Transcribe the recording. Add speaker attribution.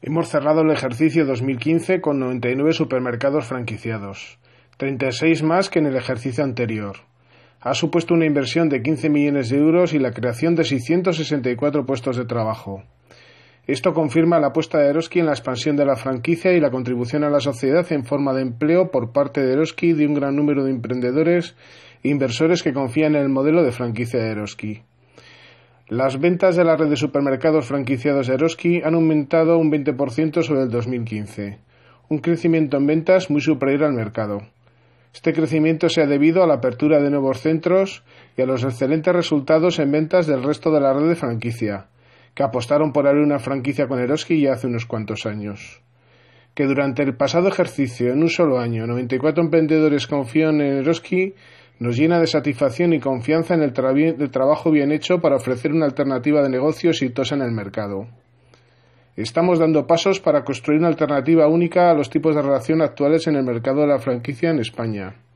Speaker 1: Hemos cerrado el ejercicio 2015 con 99 supermercados franquiciados, 36 más que en el ejercicio anterior. Ha supuesto una inversión de 15 millones de euros y la creación de 664 puestos de trabajo. Esto confirma la apuesta de Eroski en la expansión de la franquicia y la contribución a la sociedad en forma de empleo por parte de Eroski y de un gran número de emprendedores e inversores que confían en el modelo de franquicia de Eroski. Las ventas de la red de supermercados franquiciados de Eroski han aumentado un 20% sobre el 2015, un crecimiento en ventas muy superior al mercado. Este crecimiento se ha debido a la apertura de nuevos centros y a los excelentes resultados en ventas del resto de la red de franquicia, que apostaron por abrir una franquicia con Eroski ya hace unos cuantos años. Que durante el pasado ejercicio, en un solo año, 94 emprendedores confían en Eroski, nos llena de satisfacción y confianza en el trabajo bien hecho para ofrecer una alternativa de negocio exitosa en el mercado. Estamos dando pasos para construir una alternativa única a los tipos de relación actuales en el mercado de la franquicia en España.